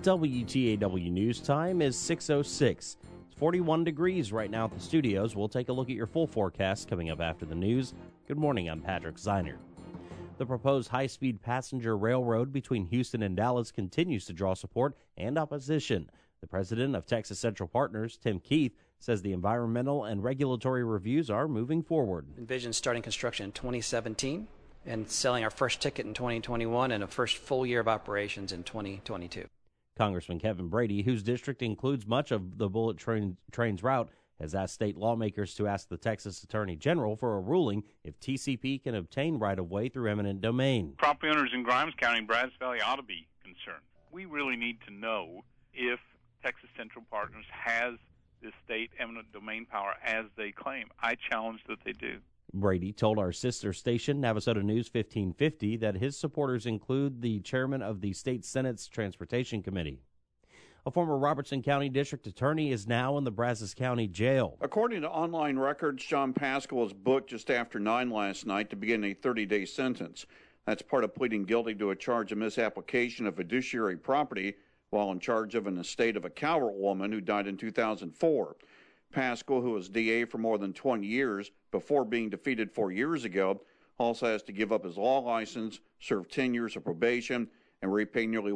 WTAW News Time is 6:06. It's 41 degrees right now at the studios. We'll take a look at your full forecast coming up after the news. Good morning, I'm Patrick Zeiner. The proposed high-speed passenger railroad between Houston and Dallas continues to draw support and opposition. The president of Texas Central Partners, Tim Keith, says the environmental and regulatory reviews are moving forward. Envision starting construction in 2017 and selling our first ticket in 2021 and a first full year of operations in 2022. Congressman Kevin Brady, whose district includes much of the bullet train's route, has asked state lawmakers to ask the Texas Attorney General for a ruling if TCP can obtain right-of-way through eminent domain. Property owners in Grimes County and Brazos Valley ought to be concerned. We really need to know if Texas Central Partners has this state eminent domain power as they claim. I challenge that they do. Brady told our sister station, Navasota News 1550, that his supporters include the chairman of the state Senate's Transportation Committee. A former Robertson County District Attorney is now in the Brazos County Jail. According to online records, John Pascal was booked just after 9 last night to begin a 30-day sentence. That's part of pleading guilty to a charge of misapplication of fiduciary property while in charge of an estate of a Calvert woman who died in 2004. Pascal, who was DA for more than 20 years before being defeated 4 years ago, also has to give up his law license, serve 10 years of probation, and repay nearly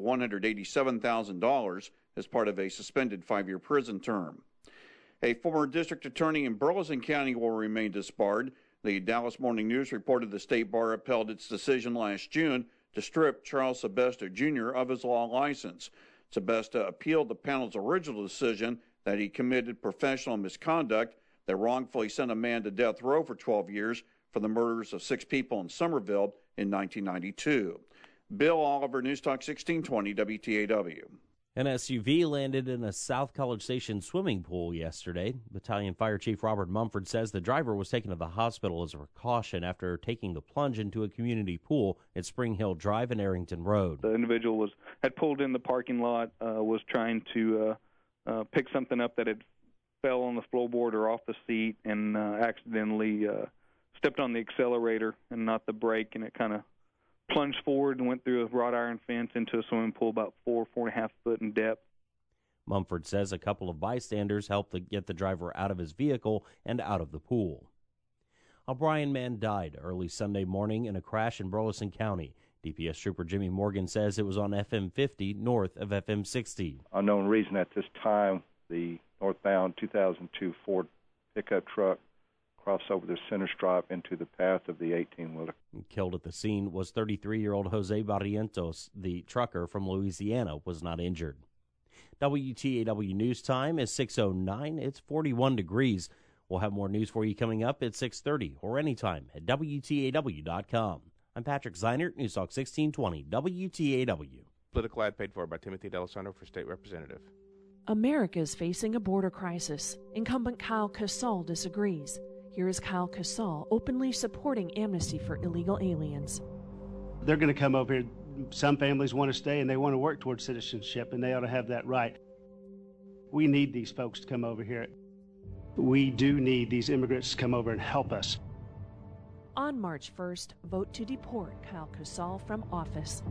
$187,000 as part of a suspended 5-year prison term. A former district attorney in Burleson County will remain disbarred. The Dallas Morning News reported the state bar upheld its decision last June to strip Charles Sebesta Jr. of his law license. Sebesta appealed the panel's original decision that he committed professional misconduct that wrongfully sent a man to death row for 12 years for the murders of 6 people in Somerville in 1992. Bill Oliver, News Talk 1620 WTAW. An SUV landed in a South College Station swimming pool yesterday. Battalion Fire Chief Robert Mumford says the driver was taken to the hospital as a precaution after taking the plunge into a community pool at Spring Hill Drive and Arrington Road. The individual had pulled in the parking lot, was trying to pick something up that had fell on the floorboard or off the seat, and accidentally stepped on the accelerator and not the brake, and it kind of plunged forward and went through a wrought iron fence into a swimming pool about 4.5 foot in depth. Mumford says a couple of bystanders helped to get the driver out of his vehicle and out of the pool. A Bryan man died early Sunday morning in a crash in Burleson County. DPS Trooper Jimmy Morgan says it was on FM 50 north of FM 60. Unknown reason at this time, the northbound 2002 Ford pickup truck crossed over the center stripe into the path of the 18-wheeler. Killed at the scene was 33-year-old Jose Barrientos. The trucker from Louisiana was not injured. WTAW News Time is 6:09. It's 41 degrees. We'll have more news for you coming up at 6:30 or anytime at WTAW.com. I'm Patrick Zeiner, News Talk 1620, WTAW. Political ad paid for by Timothy D'Alessandro for State Representative. America is facing a border crisis. Incumbent Kyle Kassal disagrees. Here is Kyle Kassal openly supporting amnesty for illegal aliens. They're going to come over here. Some families want to stay and they want to work towards citizenship, and they ought to have that right. We need these folks to come over here. We do need these immigrants to come over and help us. On March 1st, vote to deport Kyle Kassal from office.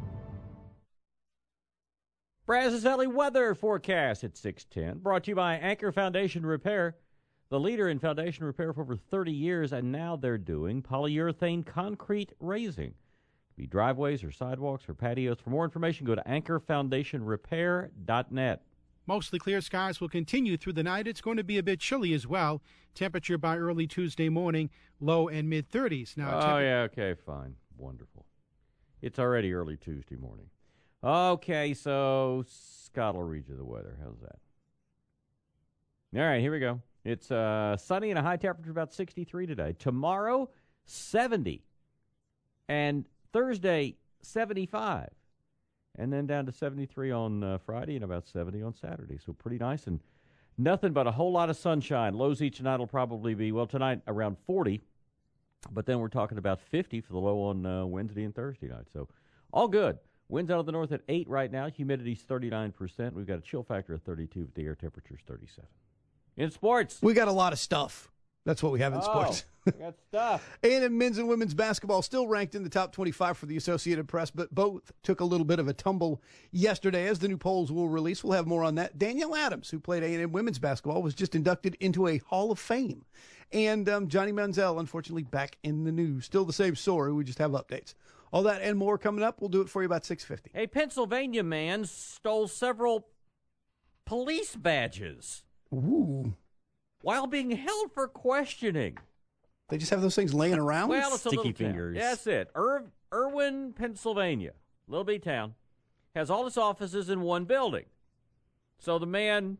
Brazos Valley weather forecast at 6:10. Brought to you by Anchor Foundation Repair, the leader in foundation repair for over 30 years, and now they're doing polyurethane concrete raising. It could be driveways or sidewalks or patios. For more information, go to anchorfoundationrepair.net. Mostly clear skies will continue through the night. It's going to be a bit chilly as well. Temperature by early Tuesday morning, low and mid-30s. Now, okay, fine. Wonderful. It's already early Tuesday morning. Okay, so Scott will read you the weather. How's that? All right, here we go. It's sunny and a high temperature about 63 today. Tomorrow, 70. And Thursday, 75. And then down to 73 on Friday and about 70 on Saturday. So pretty nice, and nothing but a whole lot of sunshine. Lows each night will probably be, well, tonight around 40. But then we're talking about 50 for the low on Wednesday and Thursday night. So all good. Winds out of the north at 8 right now. Humidity's 39%. We've got a chill factor of 32, but the air temperature's 37. In sports, we got a lot of stuff. That's what we have in sports. Got stuff. A&M men's and women's basketball still ranked in the top 25 for the Associated Press, but both took a little bit of a tumble yesterday, as the new polls will release. We'll have more on that. Danielle Adams, who played A&M women's basketball, was just inducted into a Hall of Fame. And Johnny Manziel, unfortunately, back in the news. Still the same story. We just have updates. All that and more coming up. We'll do it for you about 6:50. A Pennsylvania man stole several police badges. Ooh. While being held for questioning. They just have those things laying around? Well, it's a Sticky little fingers. town. That's it. Irwin, Pennsylvania, little bitty town, has all its offices in one building. So the man,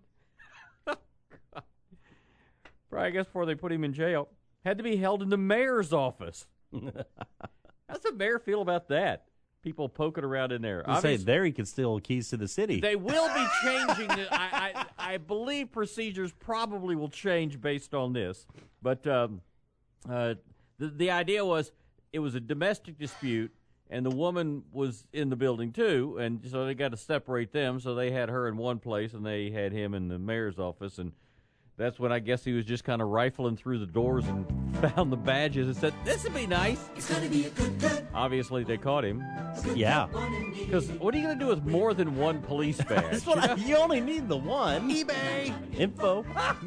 probably I guess before they put him in jail, had to be held in the mayor's office. How's the mayor feel about that? People poking around in there. I say there he could steal keys to the city. They will be changing. I believe procedures probably will change based on this. But the idea was it was a domestic dispute, and the woman was in the building too, and so they got to separate them. So they had her in one place, and they had him in the mayor's office, and that's when I guess he was just kind of rifling through the doors and found the badges and said, "This would be nice." It's gonna be a good day. Obviously, they caught him. Yeah. Because what are you going to do with more than one police badge? You only need the one. eBay. Info.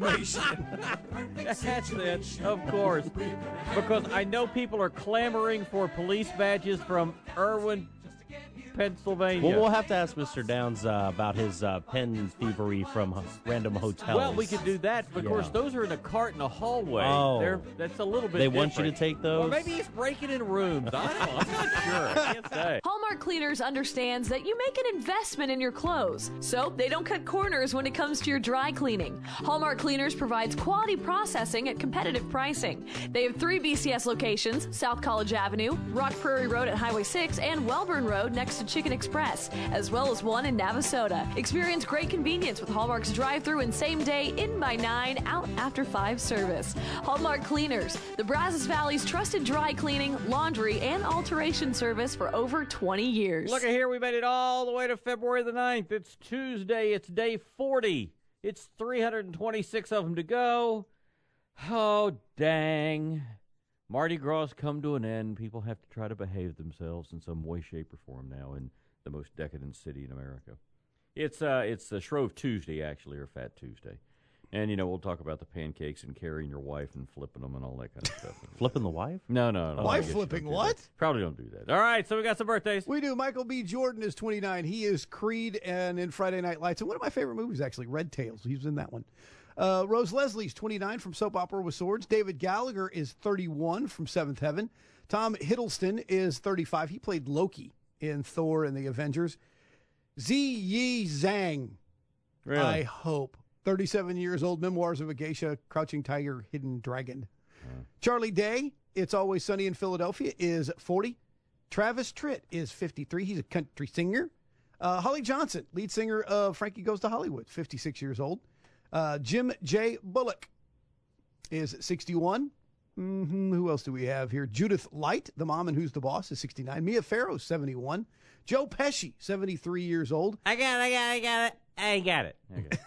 That's it, of course. Because I know people are clamoring for police badges from Irwin, Pennsylvania. Well, we'll have to ask Mr. Downs about his pen thievery from random hotels. Well, we could do that. But of course, those are in a cart in a hallway. Oh. That's a little bit They different. want you to take those? Or maybe he's breaking in rooms. I don't know. I'm not sure. I can't say. Hallmark Cleaners understands that you make an investment in your clothes, so they don't cut corners when it comes to your dry cleaning. Hallmark Cleaners provides quality processing at competitive pricing. They have 3 BCS locations: South College Avenue, Rock Prairie Road at Highway 6, and Welborn Road next to Chicken Express, as well as one in Navasota. Experience great convenience with Hallmark's drive-through and same-day in-by-9, out after 5 service. Hallmark Cleaners, the Brazos Valley's trusted dry cleaning, laundry, and alteration service for over 20 years. Look at here. We made it all the way to February the 9th. It's Tuesday. It's day 40. It's 326 of them to go. Oh, dang. Mardi Gras come to an end. People have to try to behave themselves in some way, shape, or form now in the most decadent city in America. It's Shrove Tuesday, actually, or Fat Tuesday. And, we'll talk about the pancakes and carrying your wife and flipping them and all that kind of stuff. Flipping the wife? No. Wife flipping what? Probably don't do that. All right, so we got some birthdays. We do. Michael B. Jordan is 29. He is Creed and in Friday Night Lights. And one of my favorite movies, actually, Red Tails. He was in that one. Rose Leslie's 29 from Soap Opera with Swords. David Gallagher is 31 from Seventh Heaven. Tom Hiddleston is 35. He played Loki in Thor and the Avengers. Ziyi Zhang. Really? I hope. 37 years old. Memoirs of a Geisha, Crouching Tiger, Hidden Dragon. Charlie Day, It's Always Sunny in Philadelphia, is 40. Travis Tritt is 53. He's a country singer. Holly Johnson, lead singer of Frankie Goes to Hollywood, 56 years old. Jim J. Bullock is 61. Who else do we have here? Judith Light, the mom in Who's the Boss, is 69. Mia Farrow, 71. Joe Pesci, 73 years old. I got it.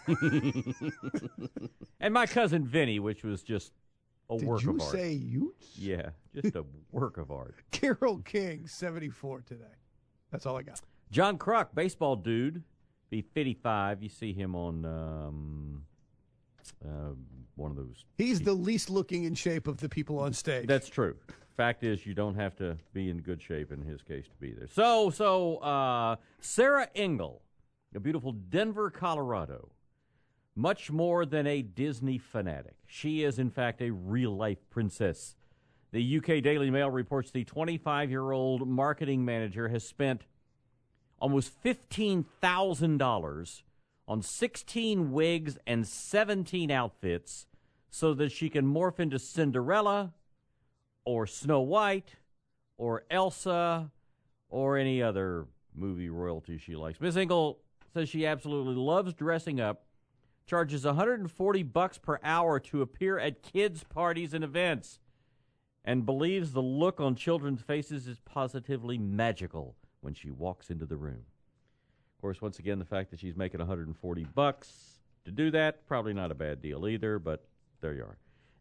And my cousin Vinny, which was just a work of art. Did you say Utes? Yeah, just a work of art. Carole King, 74 today. That's all I got. John Kruk, baseball dude, be 55. You see him on one of those. He's the least looking in shape of the people on stage. That's true. Fact is, you don't have to be in good shape in his case to be there. So Sarah Engel, a beautiful Denver, Colorado, much more than a Disney fanatic. She is, in fact, a real-life princess. The UK Daily Mail reports the 25-year-old marketing manager has spent almost $15,000 on 16 wigs and 17 outfits so that she can morph into Cinderella or Snow White or Elsa or any other movie royalty she likes. Miss Engel says she absolutely loves dressing up, charges $140 per hour to appear at kids' parties and events, and believes the look on children's faces is positively magical when she walks into the room. Of course, once again, the fact that she's making $140 to do that, probably not a bad deal either, but there you are.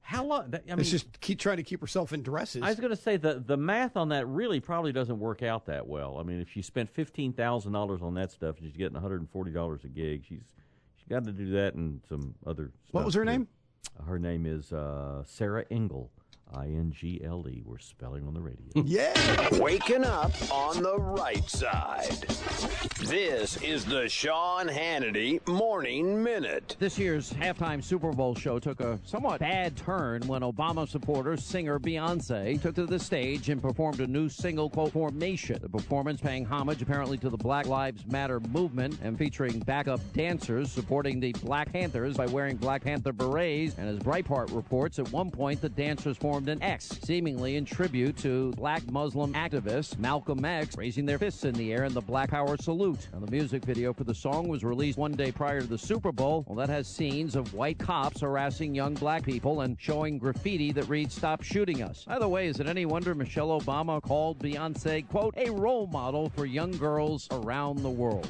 How long? It's just keep trying to keep herself in dresses. I was going to say the math on that really probably doesn't work out that well. I mean, if she spent $15,000 on that stuff and she's getting $140 a gig, she's got to do that and some other stuff. What was her name? Her name is Sarah Engel. I-N-G-L-E. We're spelling on the radio. Yeah. Waking up on the right side. This is the Sean Hannity Morning Minute. This year's halftime Super Bowl show took a somewhat bad turn when Obama supporter singer Beyonce took to the stage and performed a new single, quote, Formation. The performance paying homage apparently to the Black Lives Matter movement and featuring backup dancers supporting the Black Panthers by wearing Black Panther berets. And as Breitbart reports, at one point the dancers formed an X, seemingly in tribute to black Muslim activist Malcolm X, raising their fists in the air in the Black Power salute. Now, the music video for the song was released one day prior to the Super Bowl. Well, that has scenes of white cops harassing young black people and showing graffiti that reads, "Stop shooting us." By the way, is it any wonder Michelle Obama called Beyonce, quote, a role model for young girls around the world?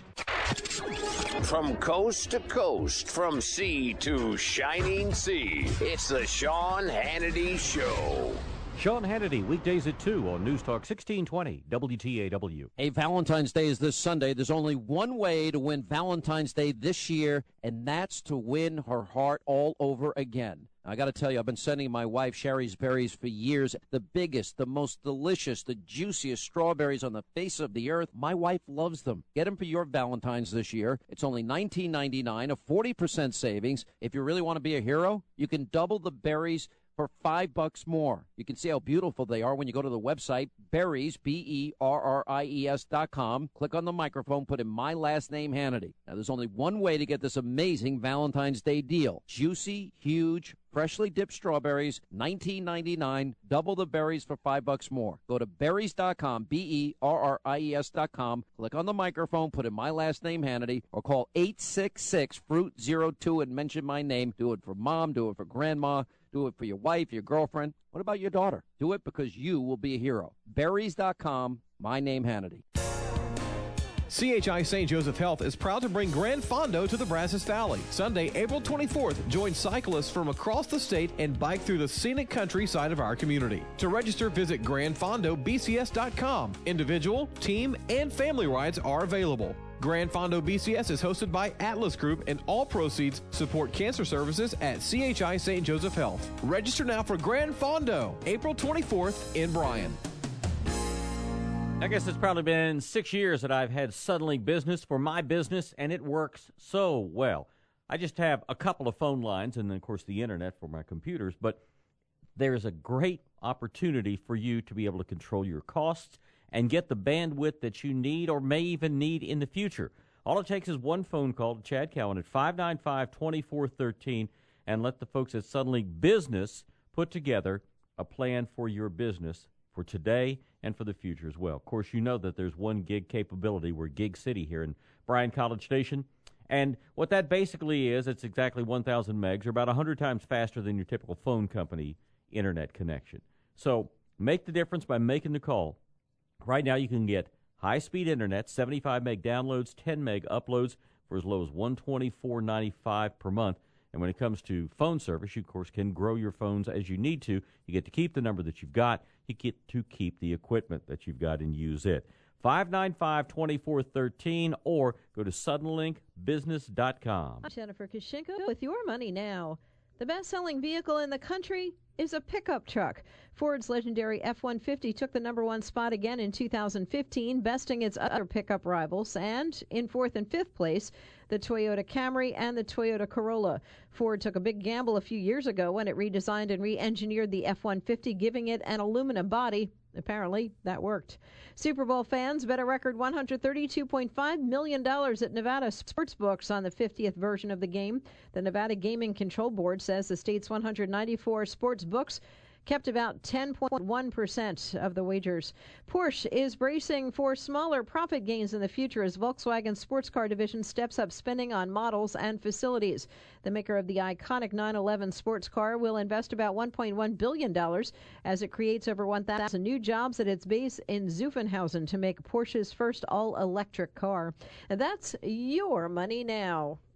From coast to coast, from sea to shining sea, it's the Sean Hannity Show. Sean Hannity, weekdays at 2 on News Talk 1620 WTAW. Hey, Valentine's Day is this Sunday. There's only one way to win Valentine's Day this year, and that's to win her heart all over again. I got to tell you, I've been sending my wife Sherry's Berries for years. The biggest, the most delicious, the juiciest strawberries on the face of the earth. My wife loves them. Get them for your Valentine's this year. It's only $19.99, a 40% savings. If you really want to be a hero, you can double the berries for $5 more. You can see how beautiful they are when you go to the website, berries, BERRIES.com. Click on the microphone, put in my last name, Hannity. Now, there's only one way to get this amazing Valentine's Day deal. Juicy, huge, freshly dipped strawberries, $19.99. Double the berries for $5 more. Go to berries.com, BERRIES.com. Click on the microphone, put in my last name, Hannity, or call 866-FRUIT-02 and mention my name. Do it for mom, do it for grandma, do it for your wife, your girlfriend. What about your daughter? Do it because you will be a hero. Berries.com, my name, Hannity. CHI St. Joseph Health is proud to bring Grand Fondo to the Brazos Valley. Sunday, April 24th, join cyclists from across the state and bike through the scenic countryside of our community. To register, visit grandfondobcs.com. Individual, team, and family rides are available. Grand Fondo BCS is hosted by Atlas Group, and all proceeds support cancer services at CHI St. Joseph Health. Register now for Grand Fondo, April 24th in Bryan. I guess it's probably been 6 years that I've had Suddenlink Business for my business, and it works so well. I just have a couple of phone lines and then, of course, the internet for my computers, but there's a great opportunity for you to be able to control your costs and get the bandwidth that you need or may even need in the future. All it takes is one phone call to Chad Cowan at 595-2413 and let the folks at Suddenlink Business put together a plan for your business for today and for the future as well. Of course, you know that there's 1 gig capability. We're Gig City here in Bryan College Station. And what that basically is, it's exactly 1,000 megs, or about 100 times faster than your typical phone company internet connection. So make the difference by making the call. Right now you can get high-speed internet, 75 meg downloads, 10 meg uploads for as low as $124.95 per month. And when it comes to phone service, you, of course, can grow your phones as you need to. You get to keep the number that you've got. You get to keep the equipment that you've got and use it. 595-2413 or go to suddenlinkbusiness.com. Jennifer Kushinko with your money now. The best-selling vehicle in the country is a pickup truck. Ford's legendary F-150 took the #1 spot again in 2015, besting its other pickup rivals, and in 4th and 5th place, the Toyota Camry and the Toyota Corolla. Ford took a big gamble a few years ago when it redesigned and re-engineered the F-150, giving it an aluminum body. Apparently, that worked. Super Bowl fans bet a record $132.5 million at Nevada sportsbooks on the 50th version of the game. The Nevada Gaming Control Board says the state's 194 sports books kept about 10.1% of the wagers. Porsche is bracing for smaller profit gains in the future as Volkswagen's sports car division steps up spending on models and facilities. The maker of the iconic 911 sports car will invest about $1.1 billion as it creates over 1,000 new jobs at its base in Zuffenhausen to make Porsche's first all-electric car. And that's your money now.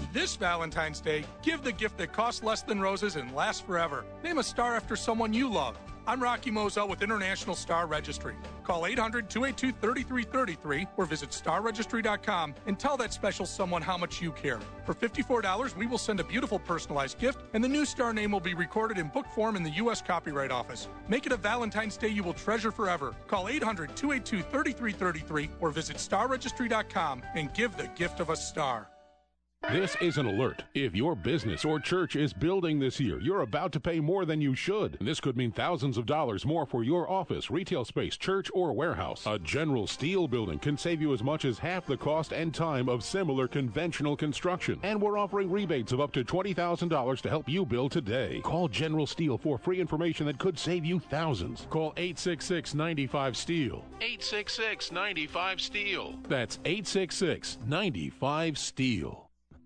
This Valentine's Day, give the gift that costs less than roses and lasts forever. Name a star after someone you love. I'm Rocky Moselle with International Star Registry. Call 800-282-3333 or visit starregistry.com and tell that special someone how much you care. For $54, we will send a beautiful personalized gift, and the new star name will be recorded in book form in the U.S. Copyright Office. Make it a Valentine's Day you will treasure forever. Call 800-282-3333 or visit starregistry.com and give the gift of a star. This is an alert. If your business or church is building this year, you're about to pay more than you should. This could mean thousands of dollars more for your office, retail space, church, or warehouse. A General Steel building can save you as much as half the cost and time of similar conventional construction. And we're offering rebates of up to $20,000 to help you build today. Call General Steel for free information that could save you thousands. Call 866-95-STEEL. 866-95-STEEL. That's 866-95-STEEL.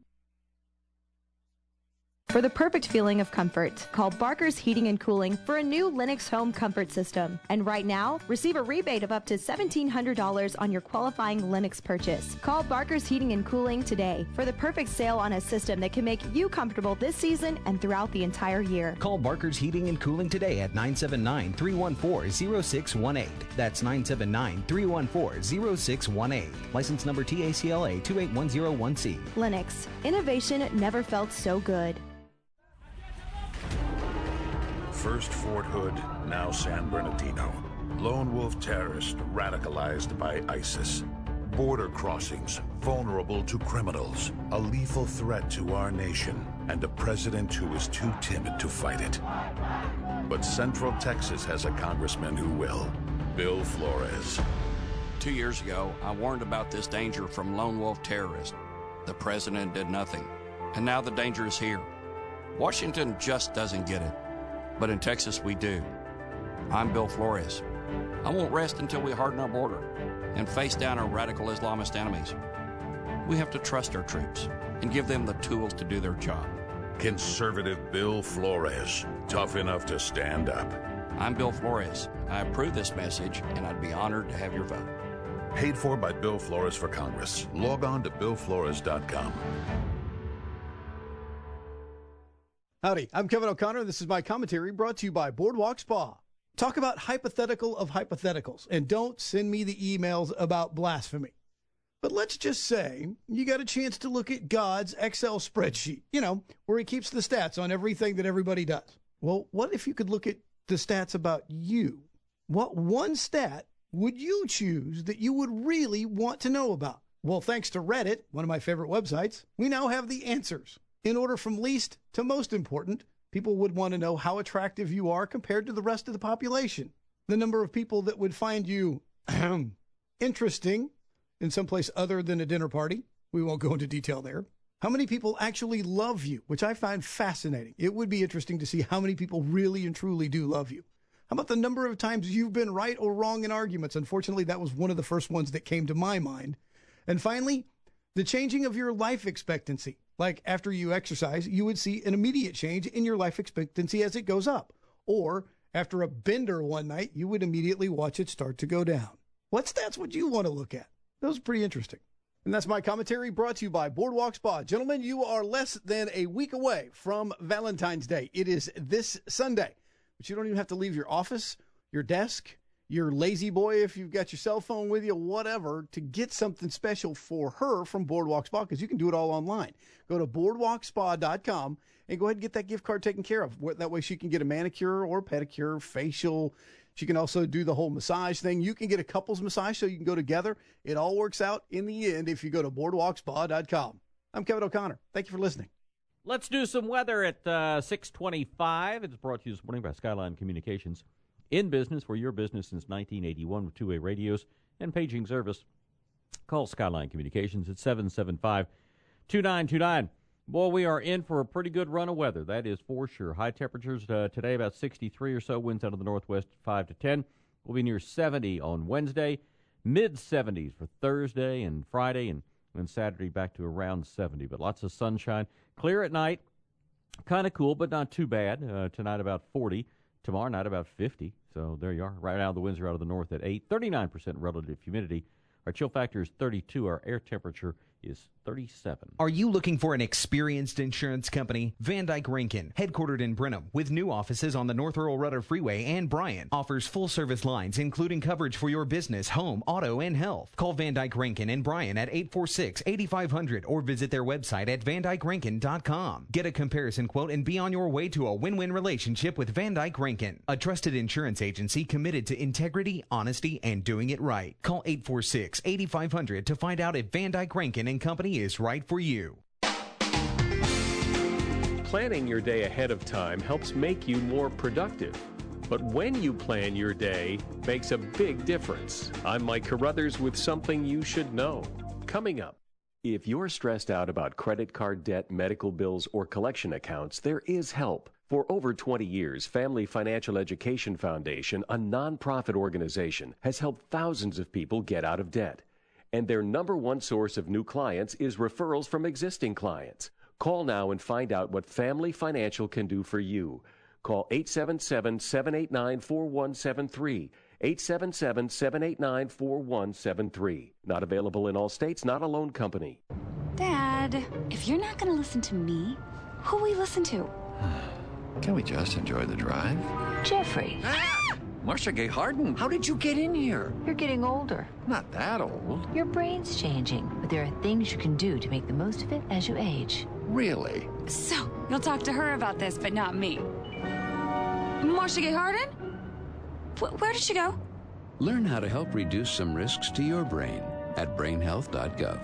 For the perfect feeling of comfort, call Barker's Heating and Cooling for a new Lennox home comfort system. And right now, receive a rebate of up to $1,700 on your qualifying Lennox purchase. Call Barker's Heating and Cooling today for the perfect sale on a system that can make you comfortable this season and throughout the entire year. Call Barker's Heating and Cooling today at 979-314-0618. That's 979-314-0618. License number TACLA 28101C. Lennox. Innovation never felt so good. First Fort Hood, now San Bernardino. Lone wolf terrorist radicalized by ISIS. Border crossings vulnerable to criminals. A lethal threat to our nation. And a president who is too timid to fight it. But Central Texas has a congressman who will. Bill Flores. 2 years ago, I warned about this danger from lone wolf terrorists. The president did nothing. And now the danger is here. Washington just doesn't get it. But in Texas, we do. I'm Bill Flores. I won't rest until we harden our border and face down our radical Islamist enemies. We have to trust our troops and give them the tools to do their job. Conservative Bill Flores, tough enough to stand up. I'm Bill Flores. I approve this message, and I'd be honored to have your vote. Paid for by Bill Flores for Congress. Log on to BillFlores.com. Howdy, I'm Kevin O'Connor. This is my commentary brought to you by Boardwalk Spa. Talk about hypothetical of hypotheticals, and don't send me the emails about blasphemy. But let's just say you got a chance to look at God's Excel spreadsheet, where he keeps the stats on everything that everybody does. Well, what if you could look at the stats about you? What one stat would you choose that you would really want to know about? Well, thanks to Reddit, one of my favorite websites, we now have the answers. In order from least to most important, people would want to know how attractive you are compared to the rest of the population. The number of people that would find you interesting in some place other than a dinner party. We won't go into detail there. How many people actually love you, which I find fascinating. It would be interesting to see how many people really and truly do love you. How about the number of times you've been right or wrong in arguments? Unfortunately, that was one of the first ones that came to my mind. And finally, the changing of your life expectancy. Like after you exercise, you would see an immediate change in your life expectancy as it goes up. Or after a bender one night, you would immediately watch it start to go down. What stats would you want to look at? Those are pretty interesting. And that's my commentary brought to you by Boardwalk Spa. Gentlemen, you are less than a week away from Valentine's Day. It is this Sunday. But you don't even have to leave your office, your desk, your lazy boy, if you've got your cell phone with you, whatever, to get something special for her from Boardwalk Spa, because you can do it all online. Go to boardwalkspa.com and go ahead and get that gift card taken care of. That way she can get a manicure or pedicure, facial. She can also do the whole massage thing. You can get a couples massage so you can go together. It all works out in the end if you go to boardwalkspa.com. I'm Kevin O'Connor. Thank you for listening. Let's do some weather at 6:25. It's brought to you this morning by Skyline Communications. In business for your business since 1981 with two-way radios and paging service. Call Skyline Communications at 775-2929. Boy, we are in for a pretty good run of weather. That is for sure. High temperatures today about 63 or so. Winds out of the northwest 5 to 10. We'll be near 70 on Wednesday. Mid-70s for Thursday and Friday. And Saturday back to around 70. But lots of sunshine. Clear at night. Kind of cool, but not too bad. Tonight about 40. Tomorrow night about 50. So there you are. Right now the winds are out of the north at 8. 39% relative humidity. Our chill factor is 32. Our air temperature is 37. Are you looking for an experienced insurance company? Van Dyke Rankin, headquartered in Brenham, with new offices on the North Earl Rudder Freeway and Bryan, offers full-service lines, including coverage for your business, home, auto, and health. Call Van Dyke Rankin and Bryan at 846-8500 or visit their website at vandykerankin.com. Get a comparison quote and be on your way to a win-win relationship with Van Dyke Rankin, a trusted insurance agency committed to integrity, honesty, and doing it right. Call 846-8500 to find out if Van Dyke Rankin and Company is right for you. Planning your day ahead of time helps make you more productive. But when you plan your day makes a big difference. I'm Mike Carruthers with something you should know. Coming up, if you're stressed out about credit card debt, medical bills, or collection accounts, there is help. For over 20 years, Family Financial Education Foundation, a nonprofit organization, has helped thousands of people get out of debt. And their number one source of new clients is referrals from existing clients. Call now and find out what Family Financial can do for you. Call 877-789-4173. 877-789-4173. Not available in all states, not a loan company. Dad, if you're not going to listen to me, who will we listen to? Can we just enjoy the drive? Jeffrey. Marcia Gay Harden, how did you get in here? You're getting older. Not that old. Your brain's changing, but there are things you can do to make the most of it as you age. Really? So, you'll talk to her about this, but not me. Marcia Gay Harden? Where did she go? Learn how to help reduce some risks to your brain at brainhealth.gov.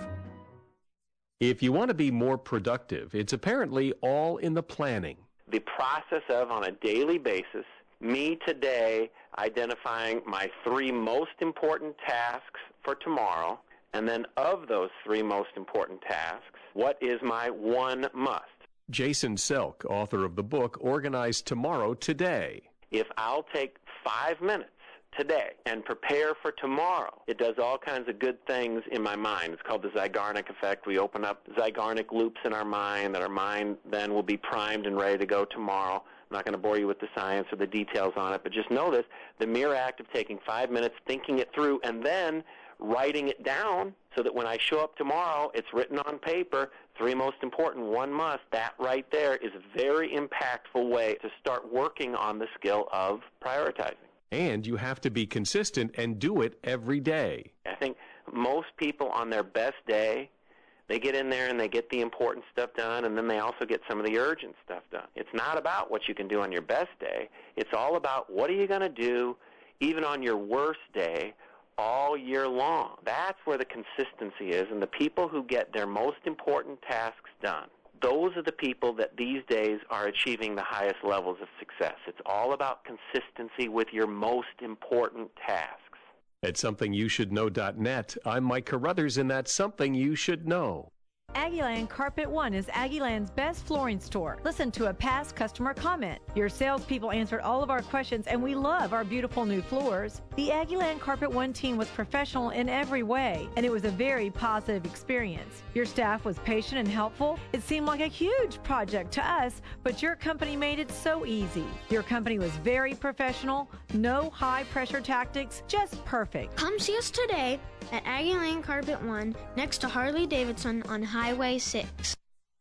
If you want to be more productive, it's apparently all in the planning. The process of, on a daily basis, me today identifying my 3 most important tasks for tomorrow, and then of those 3 most important tasks, what is my one must? Jason Selk, author of the book Organize Tomorrow Today. If I'll take 5 minutes today and prepare for tomorrow, it does all kinds of good things in my mind. It's called the Zeigarnik effect. We open up Zeigarnik loops in our mind that our mind then will be primed and ready to go tomorrow. I'm not going to bore you with the science or the details on it, but just know this, the mere act of taking 5 minutes, thinking it through, and then writing it down so that when I show up tomorrow, it's written on paper, 3 most important, one must, that right there is a very impactful way to start working on the skill of prioritizing. And you have to be consistent and do it every day. I think most people on their best day, they get in there and they get the important stuff done, and then they also get some of the urgent stuff done. It's not about what you can do on your best day. It's all about what are you going to do even on your worst day all year long. That's where the consistency is, and the people who get their most important tasks done, those are the people that these days are achieving the highest levels of success. It's all about consistency with your most important tasks. At SomethingYouShouldKnow.net, I'm Mike Carruthers, and that's Something You Should Know. Aggieland Carpet One is Aggieland's best flooring store. Listen to a past customer comment. Your salespeople answered all of our questions, and we love our beautiful new floors. The Aggieland Carpet One team was professional in every way, and it was a very positive experience. Your staff was patient and helpful. It seemed like a huge project to us, but your company made it so easy. Your company was very professional, no high-pressure tactics, just perfect. Come see us today at Aggieland Carpet One, next to Harley-Davidson on Highway 6.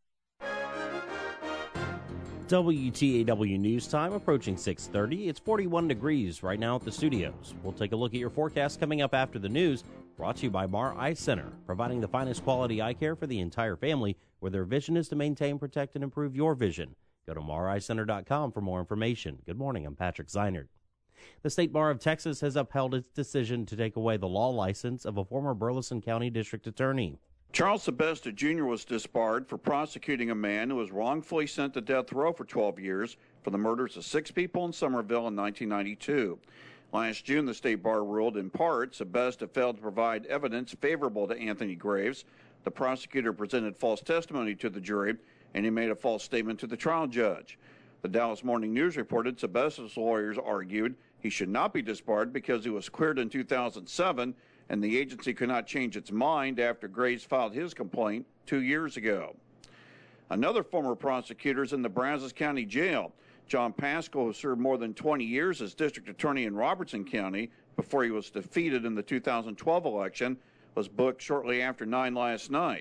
WTAW News Time approaching 6:30. It's 41 degrees right now at the studios. We'll take a look at your forecast coming up after the news. Brought to you by Mar Eye Center, providing the finest quality eye care for the entire family, where their vision is to maintain, protect, and improve your vision. Go to mareyecenter.com for more information. Good morning. I'm Patrick Zeinert. The State Bar of Texas has upheld its decision to take away the law license of a former Burleson County District Attorney. Charles Sebesta Jr. was disbarred for prosecuting a man who was wrongfully sent to death row for 12 years for the murders of 6 people in Somerville in 1992. Last June, the State Bar ruled in part Sebesta failed to provide evidence favorable to Anthony Graves. The prosecutor presented false testimony to the jury, and he made a false statement to the trial judge. The Dallas Morning News reported Sebesta's lawyers argued he should not be disbarred because he was cleared in 2007, and the agency could not change its mind after Graves filed his complaint 2 years ago. Another former prosecutor is in the Brazos County Jail. John Pascal, who served more than 20 years as district attorney in Robertson County before he was defeated in the 2012 election, was booked shortly after 9 last night.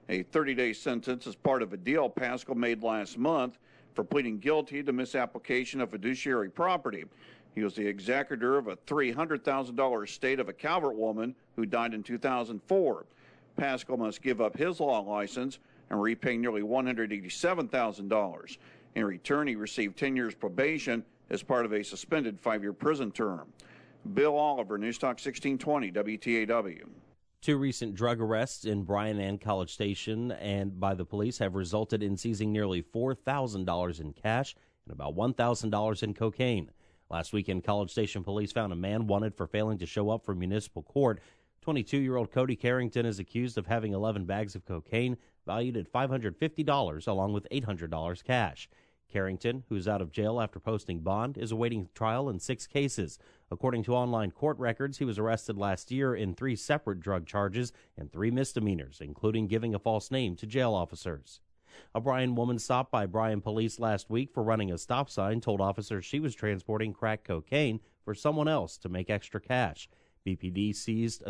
a 30-day sentence as part of a deal Paschal made last month for pleading guilty to misapplication of fiduciary property. He was the executor of a $300,000 estate of a Calvert woman who died in 2004. Paschal must give up his law license and repay nearly $187,000. In return, he received 10 years probation as part of a suspended 5-year prison term. Bill Oliver, News Talk 1620, WTAW. 2 recent drug arrests in Bryan and College Station and by the police have resulted in seizing nearly $4,000 in cash and about $1,000 in cocaine. Last weekend, College Station police found a man wanted for failing to show up for municipal court. 22-year-old Cody Carrington is accused of having 11 bags of cocaine valued at $550 along with $800 cash. Carrington, who's out of jail after posting bond, is awaiting trial in 6 cases. According to online court records, he was arrested last year in 3 separate drug charges and 3 misdemeanors, including giving a false name to jail officers. A Bryan woman stopped by Bryan police last week for running a stop sign told officers she was transporting crack cocaine for someone else to make extra cash. BPD seized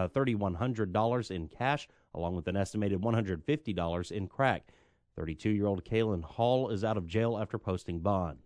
$3,100 in cash along with an estimated $150 in crack. 32-year-old Kaylin Hall is out of jail after posting bond.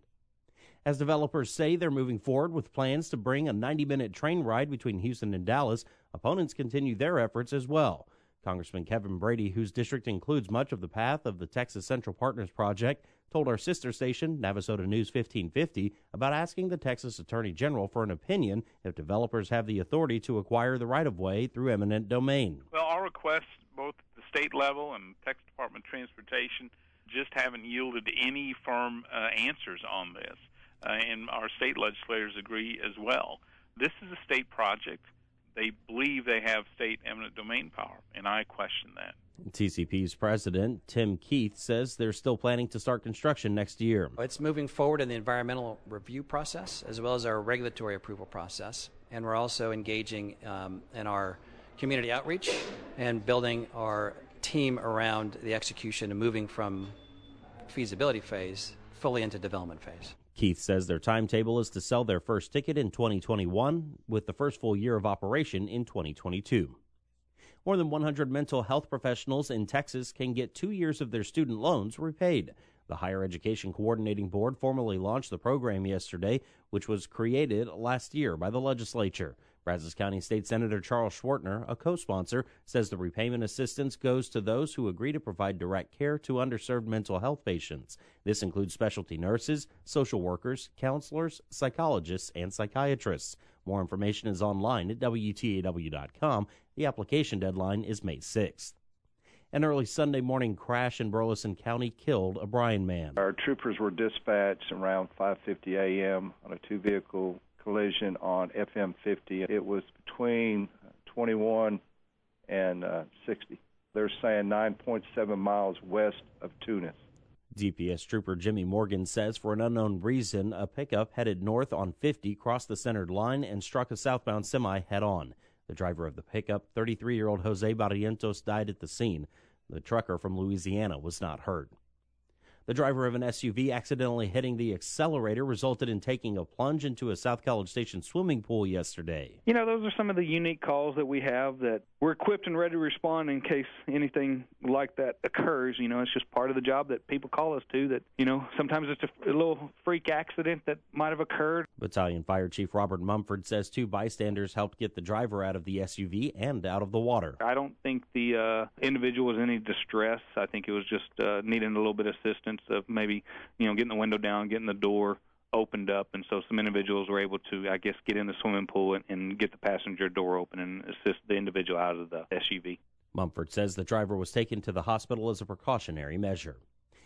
As developers say they're moving forward with plans to bring a 90-minute train ride between Houston and Dallas, opponents continue their efforts as well. Congressman Kevin Brady, whose district includes much of the path of the Texas Central Partners Project, told our sister station, Navasota News 1550, about asking the Texas Attorney General for an opinion if developers have the authority to acquire the right-of-way through eminent domain. Well, our requests, both at the state level and Texas Department of Transportation, just haven't yielded any firm answers on this, and our state legislators agree as well. This is a state project. They believe they have state eminent domain power, and I question that. TCP's president, Tim Keith, says they're still planning to start construction next year. It's moving forward in the environmental review process as well as our regulatory approval process, and we're also engaging in our community outreach and building our team around the execution and moving from feasibility phase fully into development phase. Keith says their timetable is to sell their first ticket in 2021, with the first full year of operation in 2022. More than 100 mental health professionals in Texas can get 2 years of their student loans repaid. The Higher Education Coordinating Board formally launched the program yesterday, which was created last year by the legislature. Brazos County State Senator Charles Schwartner, a co-sponsor, says the repayment assistance goes to those who agree to provide direct care to underserved mental health patients. This includes specialty nurses, social workers, counselors, psychologists, and psychiatrists. More information is online at WTAW.com. The application deadline is May 6th. An early Sunday morning crash in Burleson County killed a Bryan man. Our troopers were dispatched around 5:50 a.m. on a 2-vehicle collision on FM 50. It was between 21 and 60. They're saying 9.7 miles west of Tunis. DPS trooper Jimmy Morgan says for an unknown reason, a pickup headed north on 50 crossed the centered line and struck a southbound semi head-on. The driver of the pickup, 33-year-old Jose Barrientos, died at the scene. The trucker from Louisiana was not hurt. The driver of an SUV accidentally hitting the accelerator resulted in taking a plunge into a South College Station swimming pool yesterday. You know, those are some of the unique calls that we have that we're equipped and ready to respond in case anything like that occurs. You know, it's just part of the job that people call us to, that, you know, sometimes it's a little freak accident that might have occurred. Battalion Fire Chief Robert Mumford says 2 bystanders helped get the driver out of the SUV and out of the water. I don't think the individual was in any distress. I think it was just needing a little bit of assistance of maybe, you know, getting the window down, getting the door opened up, and so some individuals were able to, I guess, get in the swimming pool and get the passenger door open and assist the individual out of the SUV. Mumford says the driver was taken to the hospital as a precautionary measure.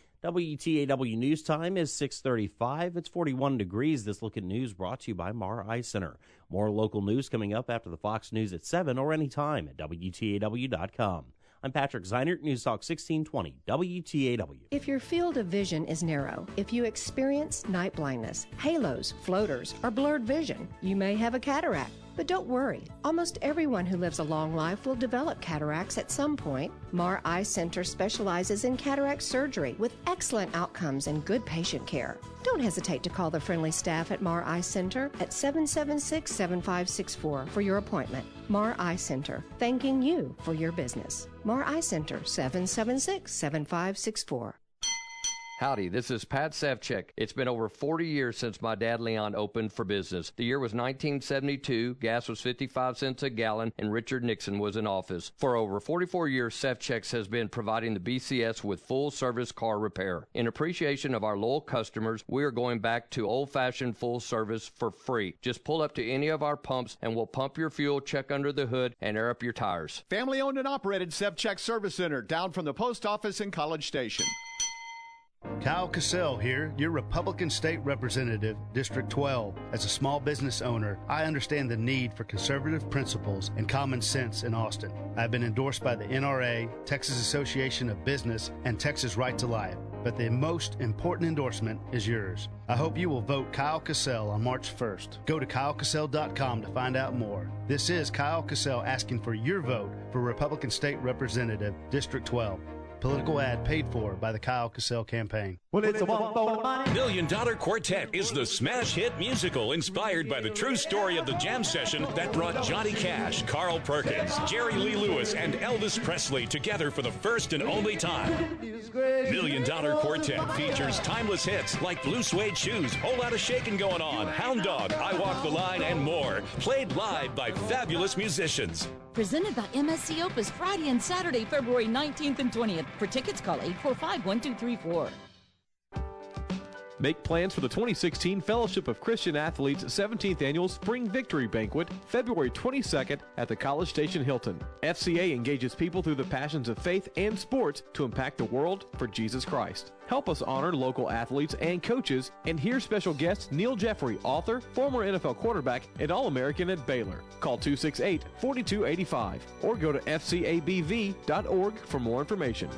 WTAW News Time is 6:35. It's 41 degrees. This Look at News brought to you by Mara Eye Center. More local news coming up after the Fox News at 7 or anytime at WTAW.com. I'm Patrick Zeinert, News Talk 1620, WTAW. If your field of vision is narrow, if you experience night blindness, halos, floaters, or blurred vision, you may have a cataract. But don't worry, almost everyone who lives a long life will develop cataracts at some point. Mar Eye Center specializes in cataract surgery with excellent outcomes and good patient care. Don't hesitate to call the friendly staff at Mar Eye Center at 776-7564 for your appointment. Mar Eye Center, thanking you for your business. Mar Eye Center, 776-7564. Howdy, this is Pat Sevchik. It's been over 40 years since my dad Leon opened for business. The year was 1972, gas was 55 cents a gallon, and Richard Nixon was in office. For over 44 years, Sevchik's has been providing the BCS with full-service car repair. In appreciation of our loyal customers, we are going back to old-fashioned full service for free. Just pull up to any of our pumps, and we'll pump your fuel, check under the hood, and air up your tires. Family-owned and operated Sevchik Service Center, down from the post office in College Station. Kyle Cassell here, your Republican State Representative, District 12. As a small business owner, I understand the need for conservative principles and common sense in Austin. I've been endorsed by the NRA, Texas Association of Business, and Texas Right to Life. But the most important endorsement is yours. I hope you will vote Kyle Cassell on March 1st. Go to kylecassell.com to find out more. This is Kyle Cassell asking for your vote for Republican State Representative, District 12. Political ad paid for by the Kyle Cassell campaign. Well, it's a $1 Million Dollar Quartet is the smash hit musical inspired by the true story of the jam session that brought Johnny Cash, Carl Perkins, Jerry Lee Lewis, and Elvis Presley together for the first and only time. Million Dollar Quartet features timeless hits like Blue Suede Shoes, Whole Lotta Shakin' Going On, Hound Dog, I Walk the Line, and more, played live by fabulous musicians. Presented by MSC Opus Friday and Saturday, February 19th and 20th. For tickets, call 845-1234. Make plans for the 2016 Fellowship of Christian Athletes 17th Annual Spring Victory Banquet, February 22nd at the College Station Hilton. FCA engages people through the passions of faith and sports to impact the world for Jesus Christ. Help us honor local athletes and coaches, and hear special guests Neil Jeffrey, author, former NFL quarterback, and All-American at Baylor. Call 268-4285 or go to fcabv.org for more information.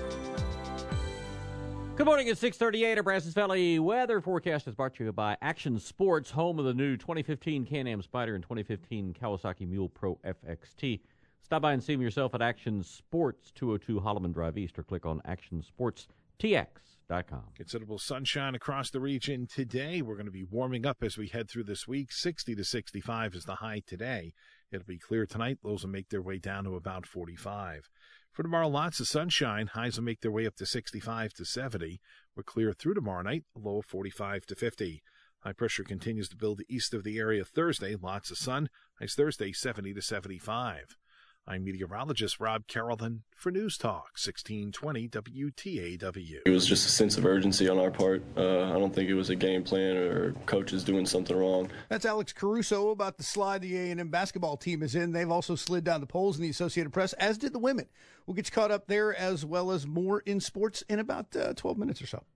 Good morning at 6:38. Our Brazos Valley weather forecast is brought to you by Action Sports, home of the new 2015 Can-Am Spyder and 2015 Kawasaki Mule Pro FXT. Stop by and see them yourself at Action Sports, 202 Holloman Drive East, or click on actionsportstx.com. Considerable sunshine across the region today. We're going to be warming up as we head through this week. 60 to 65 is the high today. It'll be clear tonight. Lows will make their way down to about 45. For tomorrow, lots of sunshine. Highs will make their way up to 65 to 70. We're clear through tomorrow night, a low of 45 to 50. High pressure continues to build east of the area Thursday. Lots of sun. Highs Thursday, 70 to 75. I'm meteorologist Rob Carrollton for News Talk 1620 WTAW. It was just a sense of urgency on our part. I don't think it was a game plan or coaches doing something wrong. That's Alex Caruso about the slide the A&M basketball team is in. They've also slid down the polls in the Associated Press, as did the women. We'll get you caught up there as well as more in sports in about 12 minutes or so.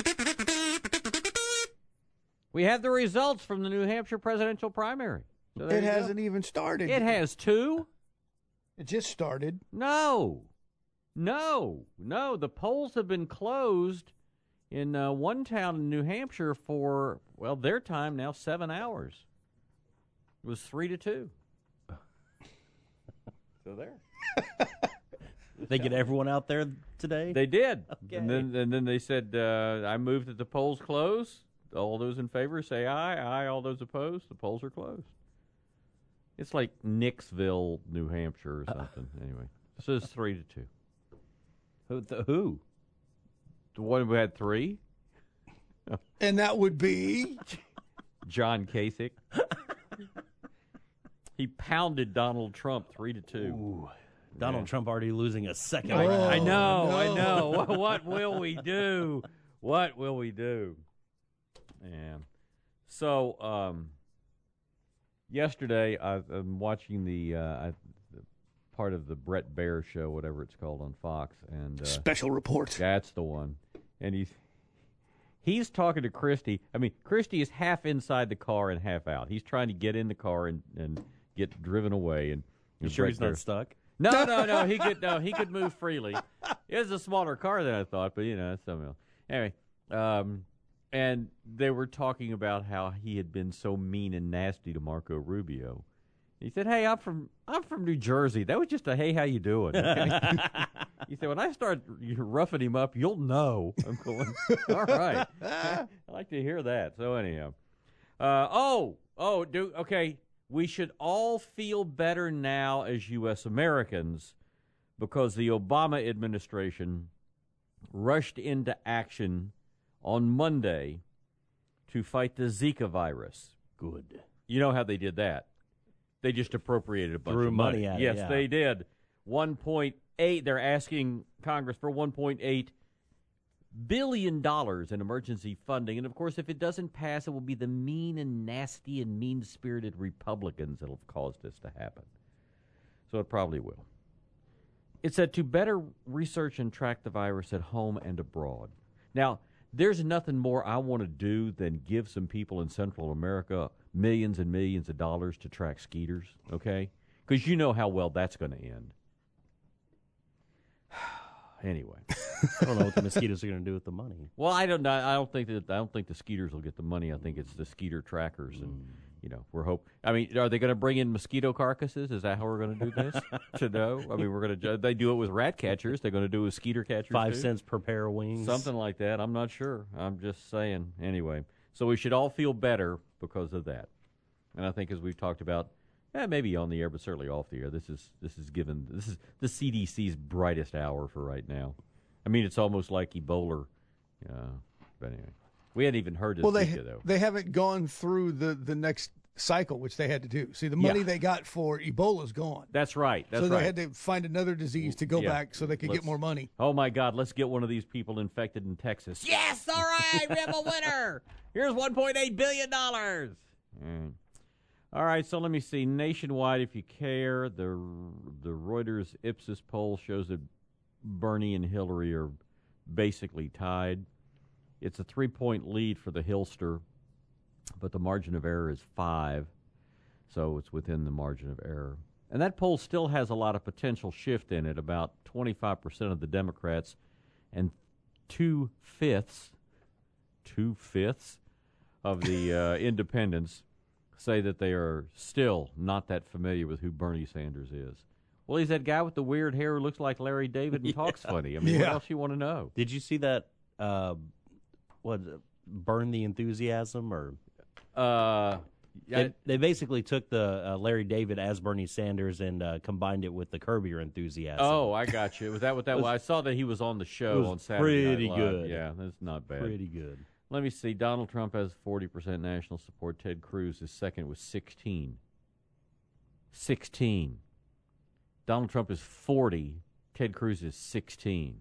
We have the results from the New Hampshire presidential primary. So it hasn't even started. It has two. It just started. No. The polls have been closed in one town in New Hampshire for, well, their time now, 7 hours. It was 3-2. So there. They get everyone out there today? They did. Okay. And then they said, I move that the polls close. All those in favor say aye. Aye. All those opposed, the polls are closed. It's like Nicksville, New Hampshire or something. Anyway, so it's 3-2. Who? The one who had 3. And that would be? John Kasich. He pounded Donald Trump 3-2. Ooh. Donald Trump already losing a second. I know. What will we do? Yeah. So, yesterday, I'm watching the part of the Brett Baer show, whatever it's called on Fox, and Special Report. That's the one. And he's talking to Christie. I mean, Christie is half inside the car and half out. He's trying to get in the car and get driven away. And you sure he's not stuck? No. He could move freely. It was a smaller car than I thought, but that's something else. Anyway, and they were talking about how he had been so mean and nasty to Marco Rubio. He said, "Hey, I'm from New Jersey. That was just a hey, how you doing?" Okay? He said, "When I start roughing him up, you'll know." I'm going, all right. I like to hear that. So anyhow, okay. We should all feel better now as U.S. Americans because the Obama administration rushed into action on Monday to fight the Zika virus. Good. You know how they did that? They just appropriated a bunch Threw of money. at it, yes, yeah. they did. 1.8. They're asking Congress for $1.8 billion in emergency funding. And, of course, if it doesn't pass, it will be the mean and nasty and mean-spirited Republicans that have caused this to happen. So it probably will. It said to better research and track the virus at home and abroad. Now, there's nothing more I want to do than give some people in Central America millions and millions of dollars to track skeeters, okay? Because you know how well that's going to end. Anyway, I don't know what the mosquitoes are going to do with the money. Well, I don't know. I don't think the skeeters will get the money. I think it's the skeeter trackers, and we're hope. I mean, are they going to bring in mosquito carcasses? Is that how we're going to do this? To know? I mean, we're going to. They do it with rat catchers. They're going to do it with skeeter catchers. 5 too? cents per pair of wings, something like that. I'm not sure. I'm just saying. Anyway, so we should all feel better because of that. And I think, as we've talked about, maybe on the air, but certainly off the air, this is the CDC's brightest hour for right now. I mean, it's almost like Ebola. But anyway, we hadn't even heard this Zika, though. They haven't gone through the next cycle, which they had to do. See, the money they got for Ebola's gone. That's right. So they had to find another disease to go back so they could get more money. Oh, my God. Let's get one of these people infected in Texas. Yes, all right. We have a winner. Here's $1.8 billion. All right, so let me see. Nationwide, if you care, the Reuters Ipsos poll shows that Bernie and Hillary are basically tied. It's a 3-point lead for the Hillster, but the margin of error is 5, so it's within the margin of error. And that poll still has a lot of potential shift in it. About 25% of the Democrats and 2/5 of the independents say that they are still not that familiar with who Bernie Sanders is. Well, he's that guy with the weird hair who looks like Larry David and talks funny. I mean, what else you want to know? Did you see that, Burn the Enthusiasm? Or they basically took the Larry David as Bernie Sanders and combined it with the Curb Your Enthusiasm. Oh, I got you. Was that what that was? I saw that he was on the show on Saturday pretty Night Live. good. Yeah, that's not bad. Pretty good. Let me see. Donald Trump has 40% national support. Ted Cruz is second with 16. 16. Donald Trump is 40. Ted Cruz is 16.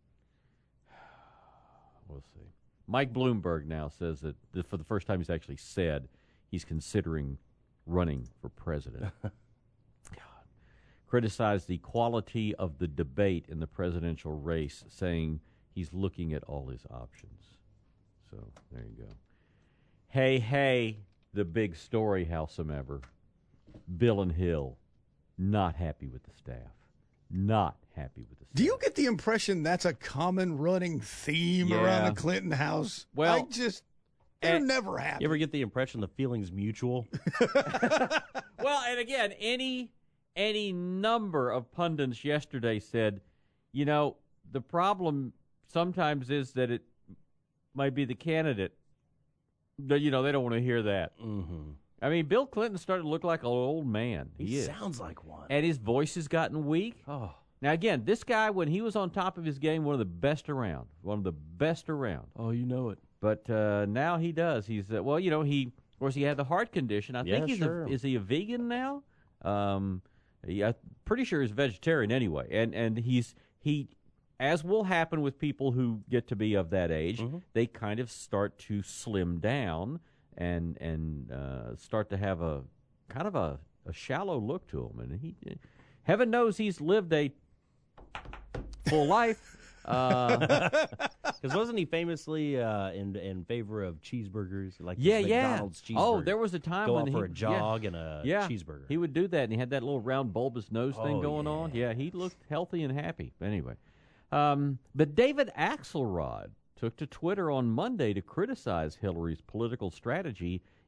We'll see. Mike Bloomberg now says that for the first time he's actually said he's considering running for president. God. Criticized the quality of the debate in the presidential race, saying he's looking at all his options. So there you go. Hey, the big story, howsoever. Bill and Hill, not happy with the staff. Not happy with the staff. Do you get the impression that's a common running theme around the Clinton house? Well, they're never happy. You ever get the impression the feeling's mutual? Well, and again, any number of pundits yesterday said, the problem sometimes is that it might be the candidate. But, they don't want to hear that. Mm-hmm. I mean, Bill Clinton started to look like an old man. He sounds like one. And his voice has gotten weak. Oh. Now, again, this guy, when he was on top of his game, one of the best around. Oh, you know it. But now he does. He's, he had the heart condition. I think is he a vegan now? I'm pretty sure he's vegetarian anyway. And he as will happen with people who get to be of that age, they kind of start to slim down and start to have a kind of a shallow look to them. And heaven knows he's lived a full life. Because wasn't he famously in favor of cheeseburgers? Like McDonald's cheeseburger. Oh, there was a time when for a jog and a cheeseburger. He would do that, and he had that little round bulbous nose thing going on. Yeah, he looked healthy and happy. Anyway. But David Axelrod took to Twitter on Monday to criticize Hillary's political strategy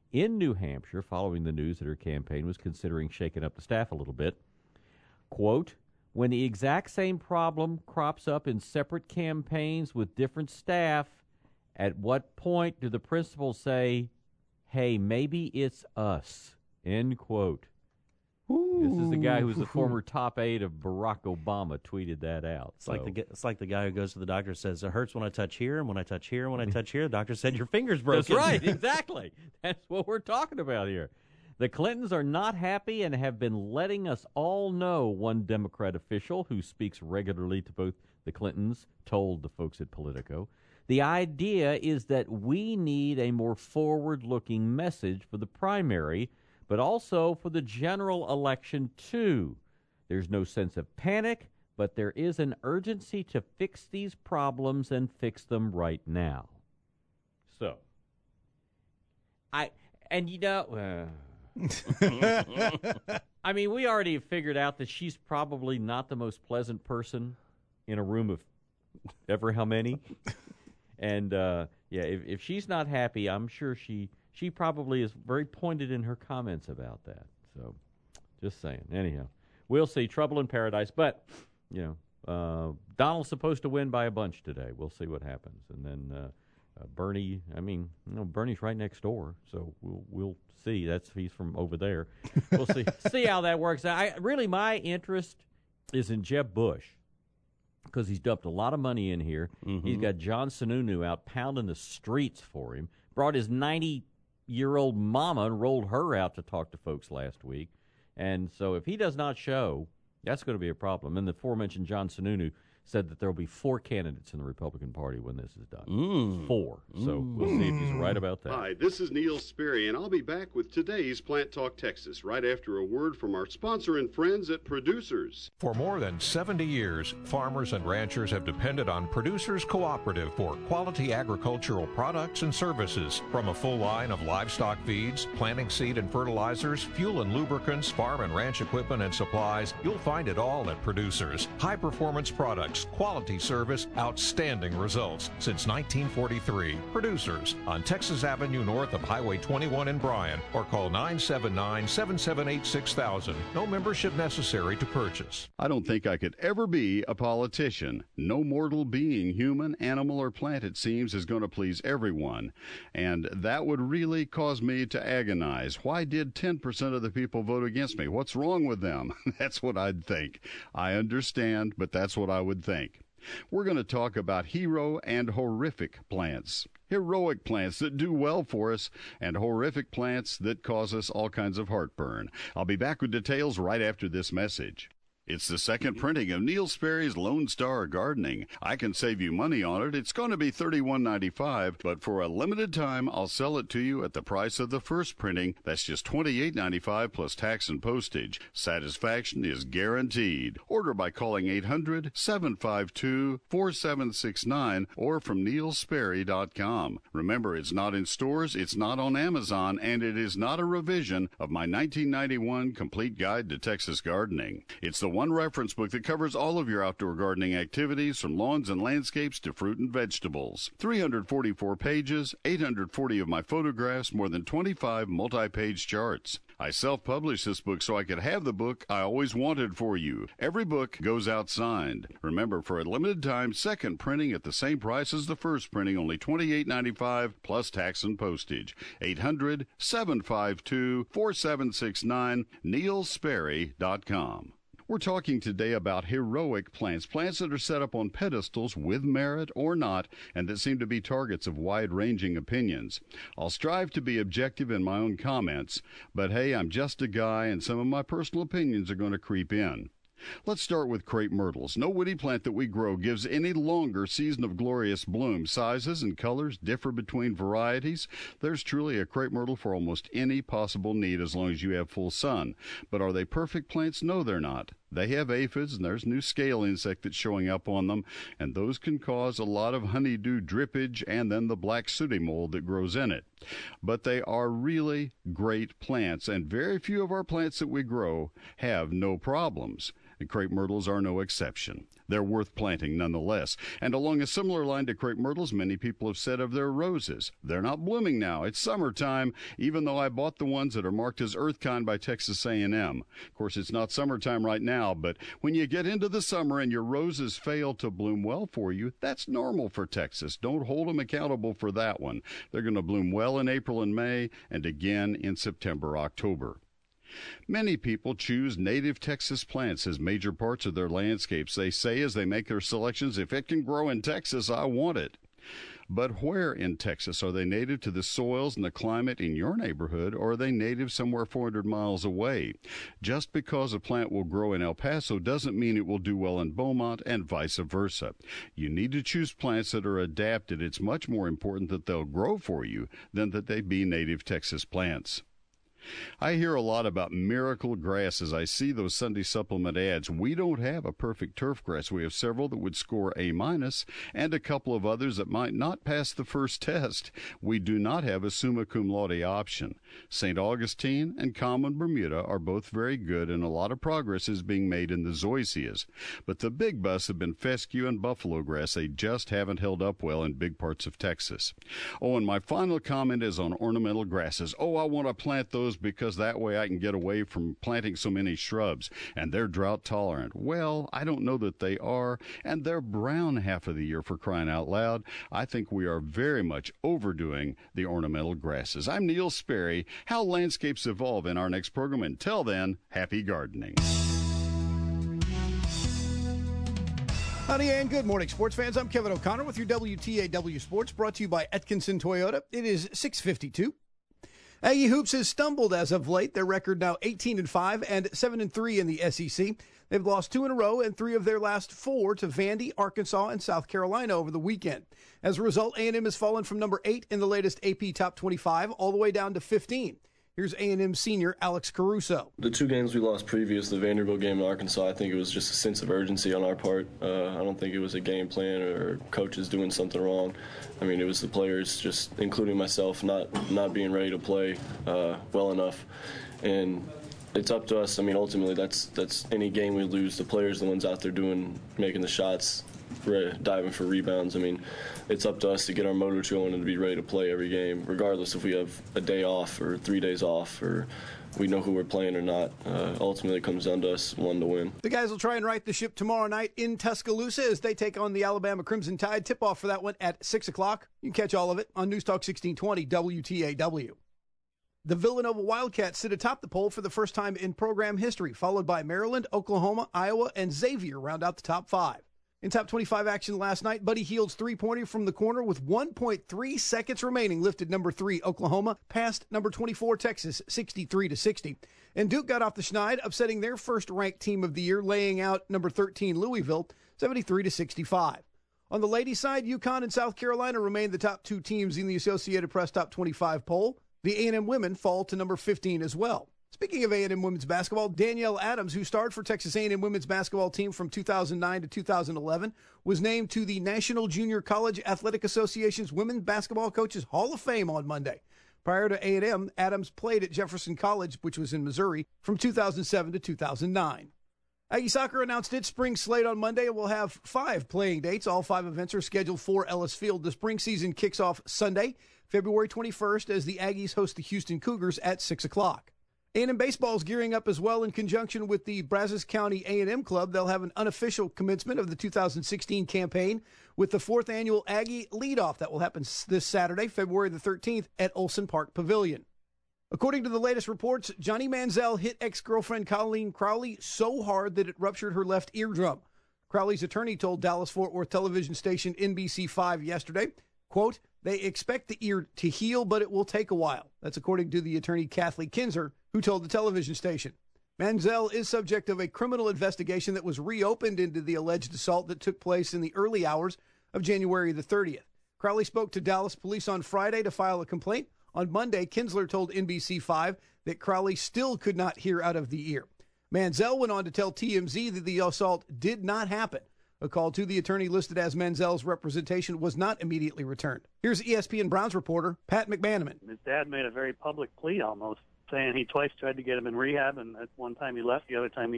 in New Hampshire following the news that her campaign was considering shaking up the staff a little bit. Quote, when the exact same problem crops up in separate campaigns with different staff, at what point do the principals say, hey, maybe it's us? End quote. This is the guy who's the former top aide of Barack Obama tweeted that out. It's like the guy who goes to the doctor and says, it hurts when I touch here, and when I touch here, and when I touch here. The doctor said, your finger's broken. That's right, exactly. That's what we're talking about here. The Clintons are not happy and have been letting us all know, one Democrat official who speaks regularly to both the Clintons told the folks at Politico. The idea is that we need a more forward-looking message for the primary, but also for the general election, too. There's no sense of panic, but there is an urgency to fix these problems and fix them right now. So, I mean, we already figured out that she's probably not the most pleasant person in a room of ever how many. And, if she's not happy, I'm sure she probably is very pointed in her comments about that. So, just saying. Anyhow, we'll see. Trouble in paradise. But, Donald's supposed to win by a bunch today. We'll see what happens. And then Bernie, Bernie's right next door. So we'll see. He's from over there. We'll see how that works out. My interest is in Jeb Bush, because he's dumped a lot of money in here. Mm-hmm. He's got John Sununu out pounding the streets for him. Brought his 90-year-old mama and rolled her out to talk to folks last week. And so if he does not show, that's going to be a problem. And the aforementioned John Sununu said that there will be 4 candidates in the Republican Party when this is done. 4. So we'll see if he's right about that. Hi, this is Neil Sperry, and I'll be back with today's Plant Talk Texas right after a word from our sponsor and friends at Producers. For more than 70 years, farmers and ranchers have depended on Producers Cooperative for quality agricultural products and services. From a full line of livestock feeds, planting seed and fertilizers, fuel and lubricants, farm and ranch equipment and supplies, you'll find it all at Producers. High-performance products, quality service, outstanding results. Since 1943, Producers on Texas Avenue north of Highway 21 in Bryan, or call 979-778-6000. No membership necessary to purchase. I don't think I could ever be a politician. No mortal being, human, animal, or plant, it seems, is going to please everyone. And that would really cause me to agonize. Why did 10% of the people vote against me? What's wrong with them? That's what I'd think. I understand, but that's what I would think. We're going to talk about hero and horrific plants. Heroic plants that do well for us, and horrific plants that cause us all kinds of heartburn. I'll be back with details right after this message. It's the second printing of Neil Sperry's Lone Star Gardening. I can save you money on it. It's going to be $31.95, but for a limited time, I'll sell it to you at the price of the first printing. That's just $28.95 plus tax and postage. Satisfaction is guaranteed. Order by calling 800-752-4769 or from neilsperry.com. Remember, it's not in stores, it's not on Amazon, and it is not a revision of my 1991 Complete Guide to Texas Gardening. It's the one reference book that covers all of your outdoor gardening activities, from lawns and landscapes to fruit and vegetables. 344 pages, 840 of my photographs, more than 25 multi-page charts. I self-published this book so I could have the book I always wanted for you. Every book goes out signed. Remember, for a limited time, second printing at the same price as the first printing, only $28.95 plus tax and postage. 800-752-4769, neilsperry.com. We're talking today about heroic plants, plants that are set up on pedestals with merit or not, and that seem to be targets of wide-ranging opinions. I'll strive to be objective in my own comments, but hey, I'm just a guy, and some of my personal opinions are going to creep in. Let's start with crepe myrtles. No woody plant that we grow gives any longer season of glorious bloom. Sizes and colors differ between varieties. There's truly a crepe myrtle for almost any possible need as long as you have full sun. But are they perfect plants? No, they're not. They have aphids, and there's new scale insect that's showing up on them, and those can cause a lot of honeydew drippage and then the black sooty mold that grows in it. But they are really great plants, and very few of our plants that we grow have no problems. The crepe myrtles are no exception. They're worth planting nonetheless. And along a similar line to crepe myrtles, many people have said of their roses. They're not blooming now. It's summertime, even though I bought the ones that are marked as EarthKind by Texas A&M. Of course, it's not summertime right now, but when you get into the summer and your roses fail to bloom well for you, that's normal for Texas. Don't hold them accountable for that one. They're going to bloom well in April and May and again in September, October. Many people choose native Texas plants as major parts of their landscapes. They say as they make their selections, if it can grow in Texas, I want it. But where in Texas? Are they native to the soils and the climate in your neighborhood, or are they native somewhere 400 miles away? Just because a plant will grow in El Paso doesn't mean it will do well in Beaumont and vice versa. You need to choose plants that are adapted. It's much more important that they'll grow for you than that they be native Texas plants. I hear a lot about miracle grasses. I see those Sunday supplement ads. We don't have a perfect turf grass. We have several that would score A- and a couple of others that might not pass the first test. We do not have a summa cum laude option. St. Augustine and common Bermuda are both very good, and a lot of progress is being made in the zoysias. But the big busts have been fescue and buffalo grass. They just haven't held up well in big parts of Texas. Oh, and my final comment is on ornamental grasses. Oh, I want to plant those because that way I can get away from planting so many shrubs, and they're drought tolerant. Well, I don't know that they are, and they're brown half of the year, for crying out loud. I think we are very much overdoing the ornamental grasses. I'm Neil Sperry. How landscapes evolve in our next program. Until then, happy gardening. Howdy and good morning, sports fans. I'm Kevin O'Connor with your WTAW Sports, brought to you by Atkinson Toyota. It is 6:52. Aggie Hoops has stumbled as of late. Their record now 18-5 and 7-3 in the SEC. They've lost 2 in a row and 3 of their last 4 to Vandy, Arkansas, and South Carolina over the weekend. As a result, A&M has fallen from number 8 in the latest AP Top 25 all the way down to 15. Here's A&M senior Alex Caruso. The 2 games we lost previous, the Vanderbilt game in Arkansas, I think it was just a sense of urgency on our part. I don't think it was a game plan or coaches doing something wrong. I mean, it was the players, just including myself, not being ready to play well enough. And it's up to us. I mean, ultimately, that's any game we lose, the players, the ones out there making the shots, diving for rebounds. I mean, it's up to us to get our motor going and to be ready to play every game, regardless if we have a day off or 3 days off or we know who we're playing or not. Ultimately, it comes down to us, one to win. The guys will try and right the ship tomorrow night in Tuscaloosa as they take on the Alabama Crimson Tide. Tip-off for that one at 6 o'clock. You can catch all of it on News Talk 1620 WTAW. The Villanova Wildcats sit atop the poll for the first time in program history, followed by Maryland, Oklahoma, Iowa, and Xavier round out the top 5. In top 25 action last night, Buddy Hield's three-pointer from the corner with 1.3 seconds remaining lifted number 3 Oklahoma past number 24 Texas 63-60. And Duke got off the schneid, upsetting their first-ranked team of the year, laying out number 13 Louisville 73-65. On the ladies' side, UConn and South Carolina remain the top 2 teams in the Associated Press top 25 poll. The A&M women fall to number 15 as well. Speaking of A&M women's basketball, Danielle Adams, who starred for Texas A&M women's basketball team from 2009 to 2011, was named to the National Junior College Athletic Association's Women's Basketball Coaches Hall of Fame on Monday. Prior to A&M, Adams played at Jefferson College, which was in Missouri, from 2007 to 2009. Aggie Soccer announced its spring slate on Monday and will have 5 playing dates. All 5 events are scheduled for Ellis Field. The spring season kicks off Sunday, February 21st, as the Aggies host the Houston Cougars at 6 o'clock. A&M baseball is gearing up as well in conjunction with the Brazos County A&M Club. They'll have an unofficial commencement of the 2016 campaign with the 4th annual Aggie Leadoff that will happen this Saturday, February the 13th at Olson Park Pavilion. According to the latest reports, Johnny Manziel hit ex-girlfriend Colleen Crowley so hard that it ruptured her left eardrum. Crowley's attorney told Dallas-Fort Worth television station NBC5 yesterday, quote, "They expect the ear to heal, but it will take a while." That's according to the attorney Kathleen Kinzer, who told the television station. Manziel is subject of a criminal investigation that was reopened into the alleged assault that took place in the early hours of January the 30th. Crowley spoke to Dallas police on Friday to file a complaint. On Monday, Kinsler told NBC5 that Crowley still could not hear out of the ear. Manziel went on to tell TMZ that the assault did not happen. A call to the attorney listed as Manziel's representation was not immediately returned. Here's ESPN Browns reporter Pat McManaman. His dad made a very public plea almost, saying he twice tried to get him in rehab, and at one time he left, the other time he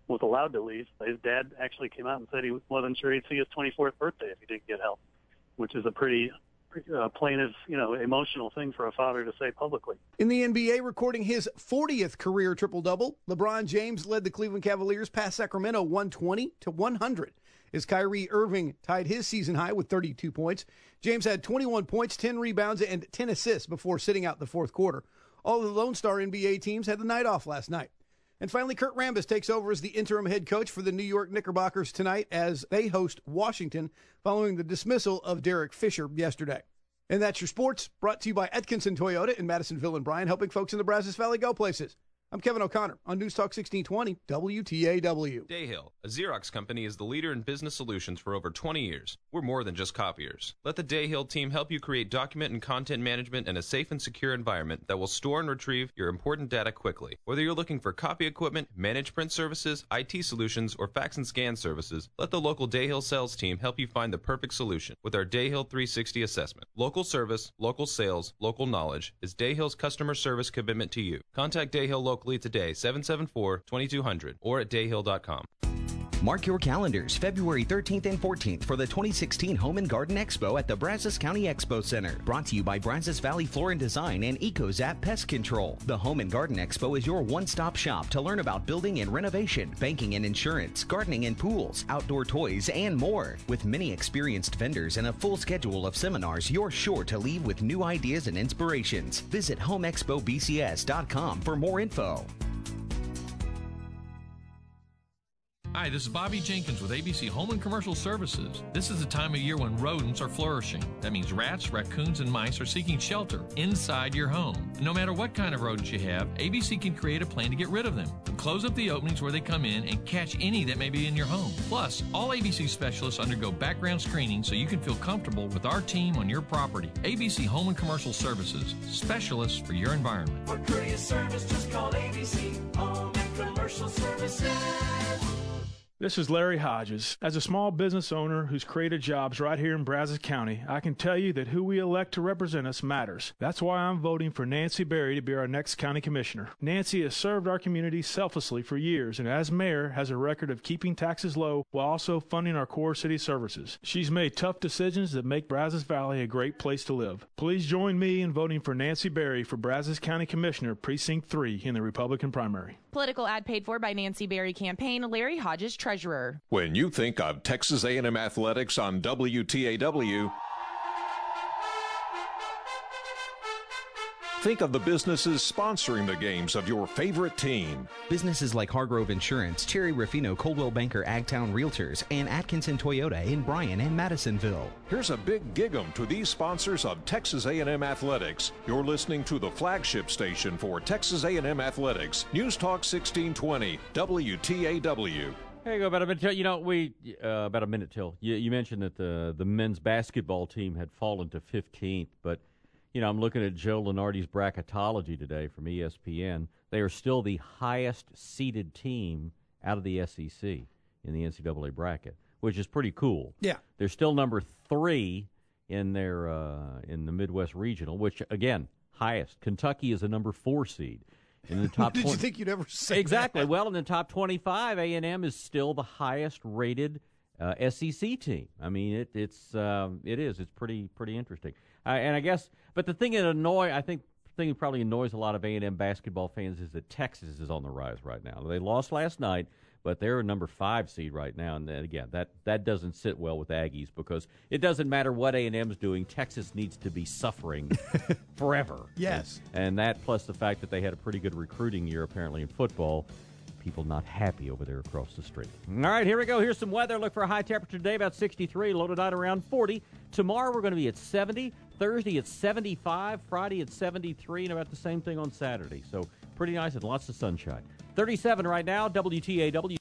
was allowed to leave. His dad actually came out and said he wasn't sure he'd see his 24th birthday if he didn't get help, which is a pretty plaintive, emotional thing for a father to say publicly. In the NBA, recording his 40th career triple-double, LeBron James led the Cleveland Cavaliers past Sacramento 120-100 as Kyrie Irving tied his season high with 32 points. James had 21 points, 10 rebounds, and 10 assists before sitting out the fourth quarter. All the Lone Star NBA teams had the night off last night. And finally, Kurt Rambis takes over as the interim head coach for the New York Knickerbockers tonight as they host Washington following the dismissal of Derek Fisher yesterday. And that's your sports, brought to you by Atkinson Toyota in Madisonville and Bryan, helping folks in the Brazos Valley go places. I'm Kevin O'Connor on News Talk 1620 WTAW. Dayhill, a Xerox company, is the leader in business solutions for over 20 years. We're more than just copiers. Let the Dayhill team help you create document and content management in a safe and secure environment that will store and retrieve your important data quickly. Whether you're looking for copy equipment, managed print services, IT solutions, or fax and scan services, let the local Dayhill sales team help you find the perfect solution with our Dayhill 360 assessment. Local service, local sales, local knowledge is Dayhill's customer service commitment to you. Contact Dayhill locally today, 774-2200, or at dayhill.com. Mark your calendars February 13th and 14th for the 2016 Home and Garden Expo at the Brazos County Expo Center. Brought to you by Brazos Valley Floor and Design and EcoZap Pest Control. The Home and Garden Expo is your one-stop shop to learn about building and renovation, banking and insurance, gardening and pools, outdoor toys, and more. With many experienced vendors and a full schedule of seminars, you're sure to leave with new ideas and inspirations. Visit HomeExpoBCS.com for more info. Hi, this is Bobby Jenkins with ABC Home and Commercial Services. This is the time of year when rodents are flourishing. That means rats, raccoons, and mice are seeking shelter inside your home. No matter what kind of rodents you have, ABC can create a plan to get rid of them. Close up the openings where they come in and catch any that may be in your home. Plus, all ABC specialists undergo background screening so you can feel comfortable with our team on your property. ABC Home and Commercial Services, specialists for your environment. For courteous service, just call ABC Home and Commercial Services. This is Larry Hodges. As a small business owner who's created jobs right here in Brazos County, I can tell you that who we elect to represent us matters. That's why I'm voting for Nancy Berry to be our next county commissioner. Nancy has served our community selflessly for years, and as mayor has a record of keeping taxes low while also funding our core city services. She's made tough decisions that make Brazos Valley a great place to live. Please join me in voting for Nancy Berry for Brazos County Commissioner, Precinct 3 in the Republican primary. Political ad paid for by Nancy Berry campaign, Larry Hodges, treasurer. When you think of Texas A&M Athletics on WTAW, think of the businesses sponsoring the games of your favorite team. Businesses like Hargrove Insurance, Cherry Ruffino, Coldwell Banker, Agtown Realtors, and Atkinson Toyota in Bryan and Madisonville. Here's a big gig-em to these sponsors of Texas A&M Athletics. You're listening to the flagship station for Texas A&M Athletics, News Talk 1620, WTAW. There you go. About a minute till, about a minute till. You mentioned that the men's basketball team had fallen to 15th, but I'm looking at Joe Lunardi's bracketology today from ESPN. They are still the highest seeded team out of the SEC in the NCAA bracket, which is pretty cool. Yeah, they're still number 3 in their in the Midwest Regional, which again highest. Kentucky is a number 4 seed. In the top Did 20. you think you'd ever say exactly? that? Well, in the top 25, A&M is still the highest-rated SEC team. I mean, it is. It's pretty interesting. And I guess, but the thing that probably annoys a lot of A&M basketball fans is that Texas is on the rise right now. They lost last night, but they're a number 5 seed right now. And then, again, that doesn't sit well with Aggies because it doesn't matter what A&M's doing. Texas needs to be suffering forever. Yes. And that plus the fact that they had a pretty good recruiting year apparently in football. People not happy over there across the street. All right, here we go. Here's some weather. Look for a high temperature today, about 63. Low tonight around 40. Tomorrow we're going to be at 70. Thursday at 75. Friday at 73. And about the same thing on Saturday. So pretty nice and lots of sunshine. 37 right now, WTAW.